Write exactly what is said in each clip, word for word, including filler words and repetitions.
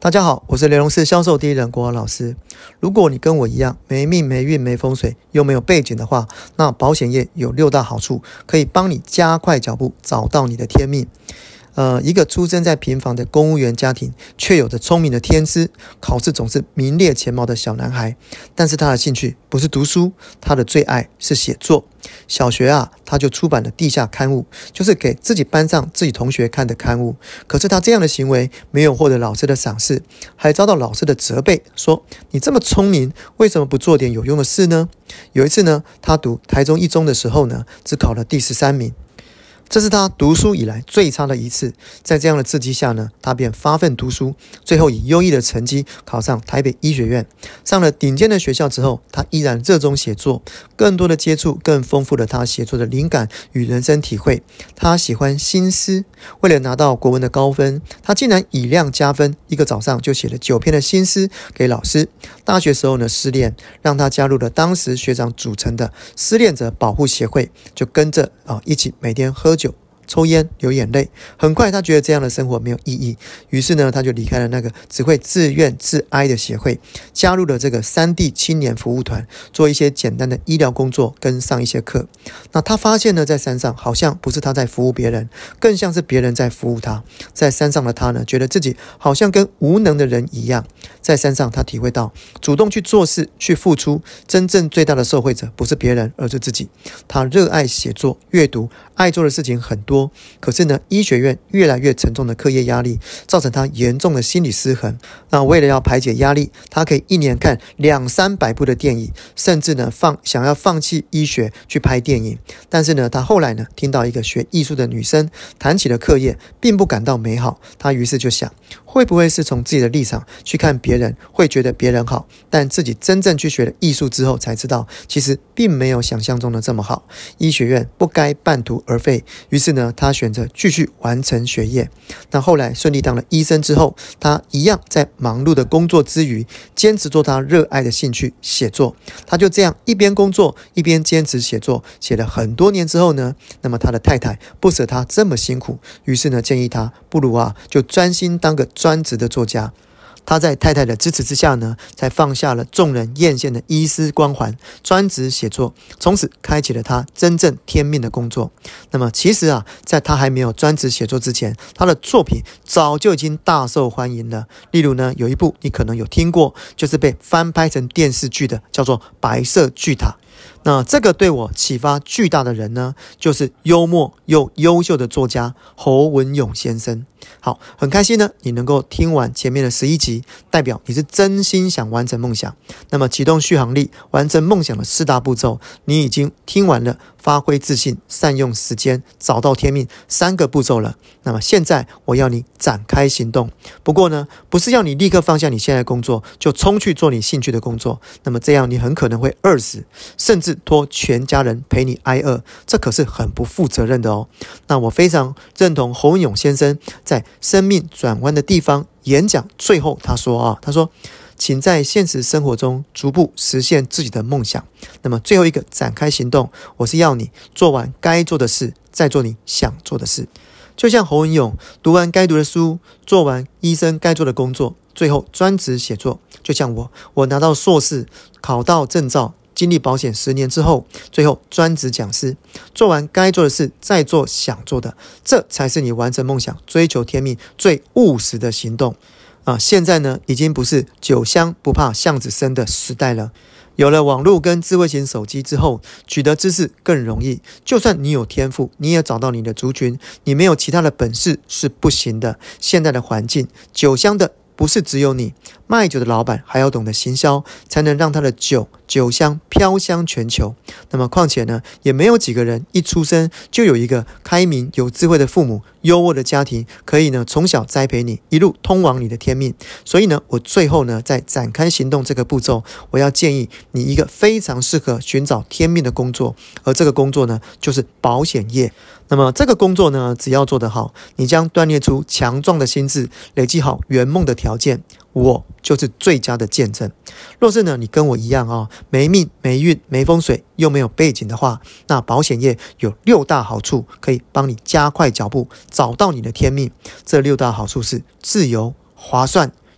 大家好，我是雷龙寺销售第一人国豪老师。如果你跟我一样没命没运没风水又没有背景的话，那保险业有六大好处，可以帮你加快脚步，找到你的天命。呃，一个出生在平房的公务员家庭，却有着聪明的天资，考试总是名列前茅的小男孩。但是他的兴趣不是读书，他的最爱是写作。小学啊，他就出版了地下刊物，就是给自己班上自己同学看的刊物。可是他这样的行为没有获得老师的赏识，还遭到老师的责备，说你这么聪明，为什么不做点有用的事呢？有一次呢，他读台中一中的时候呢，只考了第十三名。这是他读书以来最差的一次，在这样的刺激下呢，他便发奋读书，最后以优异的成绩考上台北医学院。上了顶尖的学校之后，他依然热衷写作，更多的接触更丰富了他写作的灵感与人生体会。他喜欢新诗，为了拿到国文的高分，他竟然以量加分，一个早上就写了九篇的新诗给老师。大学时候呢，失恋让他加入了当时学长组成的失恋者保护协会，就跟着啊一起每天喝酒抽烟流眼泪。很快他觉得这样的生活没有意义，于是呢他就离开了那个只会自怨自哀的协会，加入了这个山地青年服务团，做一些简单的医疗工作跟上一些课。那他发现呢，在山上好像不是他在服务别人，更像是别人在服务他。在山上的他呢，觉得自己好像跟无能的人一样。在山上他体会到，主动去做事去付出，真正最大的受惠者不是别人，而是自己。他热爱写作阅读，爱做的事情很多，可是呢，医学院越来越沉重的课业压力，造成他严重的心理失衡。那为了要排解压力，他可以一年看两三百部的电影，甚至呢放想要放弃医学去拍电影。但是呢，他后来呢听到一个学艺术的女生谈起了课业，并不感到美好。他于是就想，会不会是从自己的立场去看别人，会觉得别人好，但自己真正去学了艺术之后才知道，其实并没有想象中的这么好。医学院不该半途而废，于是呢，他选择继续完成学业。那后来顺利当了医生之后，他一样在忙碌的工作之余，坚持做他热爱的兴趣写作。他就这样一边工作一边坚持写作，写了很多年之后呢，那么他的太太不舍他这么辛苦，于是呢建议他不如啊就专心当个专职的作家。他在太太的支持之下呢，才放下了众人艳羡的医师光环，专职写作，从此开启了他真正天命的工作。那么其实啊，在他还没有专职写作之前，他的作品早就已经大受欢迎了。例如呢，有一部你可能有听过，就是被翻拍成电视剧的，叫做《白色巨塔》。那这个对我启发巨大的人呢，就是幽默又优秀的作家侯文咏先生。好，很开心呢，你能够听完前面的十一集，代表你是真心想完成梦想。那么启动续航力，完成梦想的四大步骤，你已经听完了发挥自信、善用时间、找到天命三个步骤了。那么现在我要你展开行动。不过呢，不是要你立刻放下你现在的工作，就冲去做你兴趣的工作。那么这样你很可能会饿死，甚至拖全家人陪你挨饿，这可是很不负责任的哦。那我非常认同侯文咏先生在生命转弯的地方演讲最后他说啊，他说，请在现实生活中逐步实现自己的梦想。那么最后一个展开行动，我是要你做完该做的事，再做你想做的事。就像侯文咏读完该读的书，做完医生该做的工作，最后专职写作。就像我，我拿到硕士，考到证照，经历保险十年之后，最后专职讲师，做完该做的事，再做想做的，这才是你完成梦想、追求天命最务实的行动啊！现在呢，已经不是酒香不怕巷子深的时代了。有了网络跟智慧型手机之后，取得知识更容易。就算你有天赋，你也找到你的族群，你没有其他的本事是不行的。现在的环境，酒香的不是只有你，卖酒的老板还要懂得行销，才能让他的酒酒香飘香全球。那么况且呢，也没有几个人一出生就有一个开明有智慧的父母，优渥的家庭，可以呢从小栽培你，一路通往你的天命。所以呢，我最后呢在展开行动这个步骤，我要建议你一个非常适合寻找天命的工作，而这个工作呢就是保险业。那么这个工作呢，只要做得好，你将锻炼出强壮的心智，累积好圆梦的条件，我就是最佳的见证。若是呢，你跟我一样啊，没命没运没风水又没有背景的话，那保险业有六大好处，可以帮你加快脚步，找到你的天命。这六大好处是自由、划算、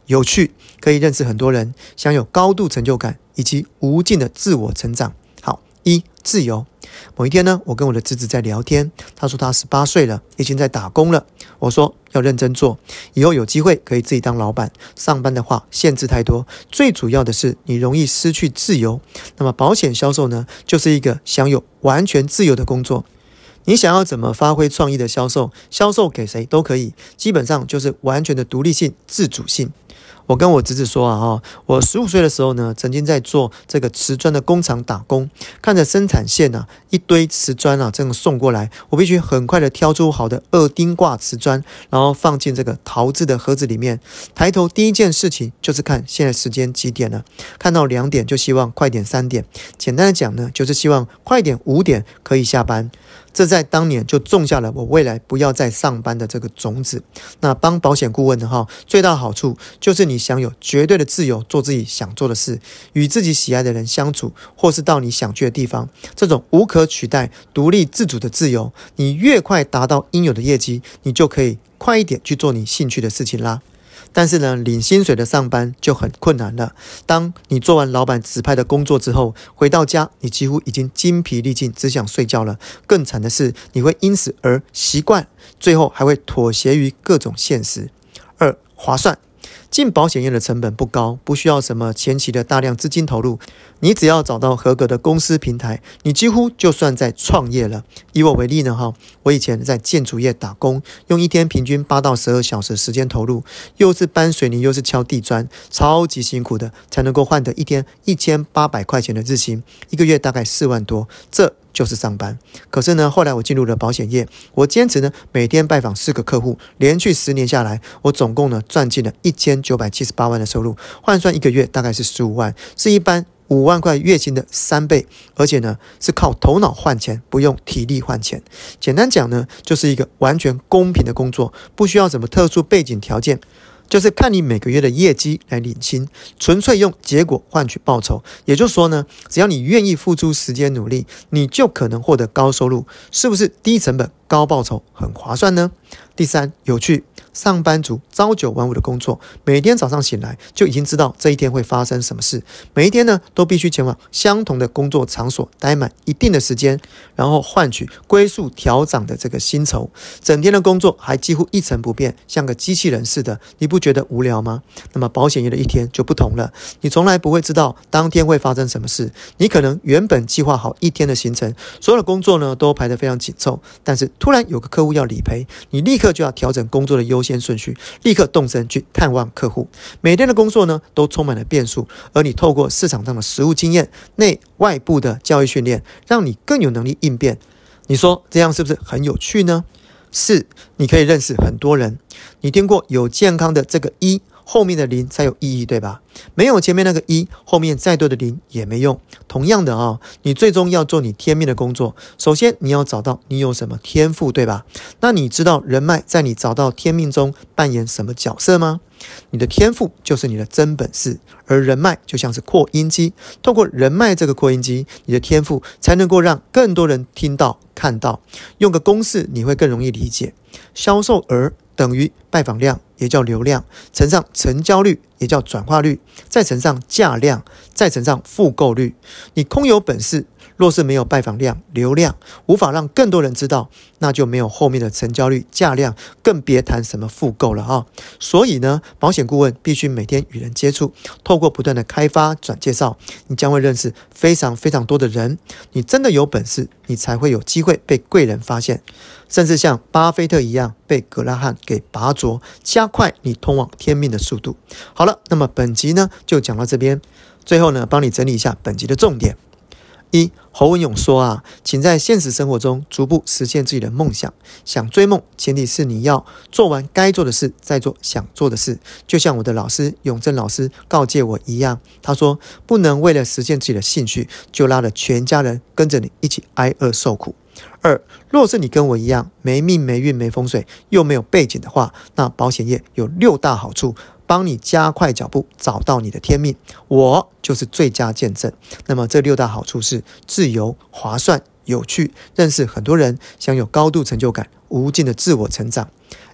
有趣，可以认识很多人，享有高度成就感以及无尽的自我成长。好，一、自由。某一天呢，我跟我的侄子在聊天，他说他十八岁了，已经在打工了。我说要认真做，以后有机会可以自己当老板。上班的话限制太多，最主要的是你容易失去自由。那么保险销售呢，就是一个享有完全自由的工作。你想要怎么发挥创意的销售，销售给谁都可以，基本上就是完全的独立性、自主性。我跟我侄子说啊，我十五岁的时候呢，曾经在做这个瓷砖的工厂打工，看着生产线啊，一堆瓷砖啊这样送过来，我必须很快的挑出好的二丁挂瓷砖，然后放进这个陶制的盒子里面。抬头第一件事情就是看现在时间几点了，看到两点就希望快点三点，简单的讲呢，就是希望快点五点可以下班。这在当年就种下了我未来不要再上班的这个种子。那帮保险顾问的哈，最大的好处就是你享有绝对的自由，做自己想做的事，与自己喜爱的人相处，或是到你想去的地方。这种无可取代、独立自主的自由，你越快达到应有的业绩，你就可以快一点去做你兴趣的事情啦。但是呢，领薪水的上班就很困难了。当你做完老板指派的工作之后，回到家，你几乎已经精疲力尽，只想睡觉了。更惨的是，你会因此而习惯，最后还会妥协于各种现实。二、划算。进保险业的成本不高，不需要什么前期的大量资金投入，你只要找到合格的公司平台，你几乎就算在创业了。以我为例呢，哈，我以前在建筑业打工，用一天平均八到十二小时时间投入，又是搬水泥又是敲地砖，超级辛苦的，才能够换得一天一千八百块钱的日薪，一个月大概四万多，这就是上班。可是呢，后来我进入了保险业，我坚持呢每天拜访四个客户，连续十年下来，我总共呢赚进了一千九百七十八万的收入，换算一个月大概是十五万，是一般五万块月薪的三倍，而且呢是靠头脑换钱，不用体力换钱。简单讲呢，就是一个完全公平的工作，不需要什么特殊背景条件。就是看你每个月的业绩来领薪，纯粹用结果换取报酬。也就是说呢，只要你愿意付出时间努力，你就可能获得高收入。是不是低成本高报酬很划算呢？第三，有趣。上班族朝九晚五的工作，每天早上醒来就已经知道这一天会发生什么事，每一天呢都必须前往相同的工作场所待满一定的时间，然后换取龟速调涨的这个薪酬。整天的工作还几乎一成不变，像个机器人似的，你不觉得无聊吗？那么保险业的一天就不同了，你从来不会知道当天会发生什么事。你可能原本计划好一天的行程，所有的工作呢都排得非常紧凑，但是突然有个客户要理赔，你立刻就要调整工作的优先顺序，立刻动身去探望客户。每天的工作呢都充满了变数，而你透过市场上的实务经验、内外部的教育训练，让你更有能力应变。你说这样是不是很有趣呢？是，你可以认识很多人。你听过有健康的这个一，后面的零才有意义，对吧？没有前面那个一，后面再多的零也没用。同样的啊，你最终要做你天命的工作，首先你要找到你有什么天赋，对吧？那你知道人脉在你找到天命中扮演什么角色吗？你的天赋就是你的真本事，而人脉就像是扩音机，透过人脉这个扩音机，你的天赋才能够让更多人听到看到。用个公式你会更容易理解，销售额等于拜访量，也叫流量，乘上成交率，也叫转化率，再乘上价量，再乘上复购率。你空有本事，若是没有拜访量、流量，无法让更多人知道，那就没有后面的成交率、价量，更别谈什么复购了哈。所以呢，保险顾问必须每天与人接触，透过不断的开发、转介绍，你将会认识非常非常多的人。你真的有本事，你才会有机会被贵人发现，甚至像巴菲特一样被格拉汉给拔擢，加快你通往天命的速度。好了，那么本集呢就讲到这边。最后呢，帮你整理一下本集的重点。一，侯文勇说啊，请在现实生活中逐步实现自己的梦想。想追梦，前提是你要做完该做的事，再做想做的事。就像我的老师永正老师告诫我一样，他说不能为了实现自己的兴趣，就拉了全家人跟着你一起挨饿受苦。二，若是你跟我一样没命没运没风水又没有背景的话，那保险业有六大好处，帮你加快脚步找到你的天命，我就是最佳见证。那么这六大好处是自由、划算、有趣、认识很多人、享有高度成就感、无尽的自我成长。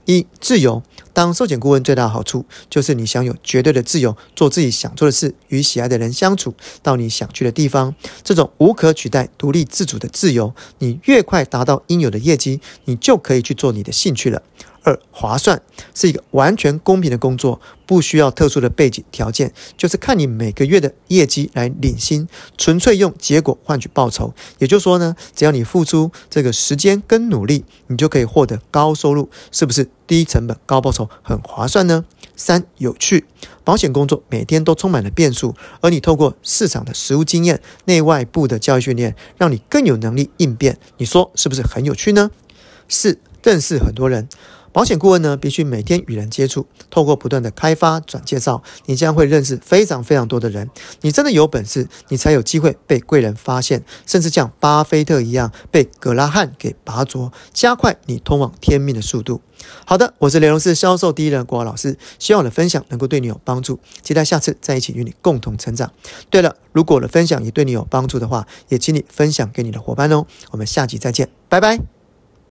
一、自由。当寿险顾问最大的好处就是你享有绝对的自由，做自己想做的事，与喜爱的人相处，到你想去的地方。这种无可取代、独立自主的自由，你越快达到应有的业绩，你就可以去做你的兴趣了。二、划算，是一个完全公平的工作，不需要特殊的背景条件，就是看你每个月的业绩来领薪，纯粹用结果换取报酬。也就是说呢，只要你付出这个时间跟努力，你就可以获得高收入，是不是低成本高报酬，很划算呢？三、有趣，保险工作每天都充满了变数，而你透过市场的实务经验、内外部的教育训练，让你更有能力应变，你说是不是很有趣呢？四、认识很多人。保险顾问呢，必须每天与人接触，透过不断的开发转介绍，你将会认识非常非常多的人。你真的有本事，你才有机会被贵人发现，甚至像巴菲特一样被葛拉汉给拔擢，加快你通往天命的速度。好的，我是雷龙士销售第一人国豪老师，希望我的分享能够对你有帮助，期待下次再一起与你共同成长。对了，如果我的分享也对你有帮助的话，也请你分享给你的伙伴哦。我们下集再见，拜拜。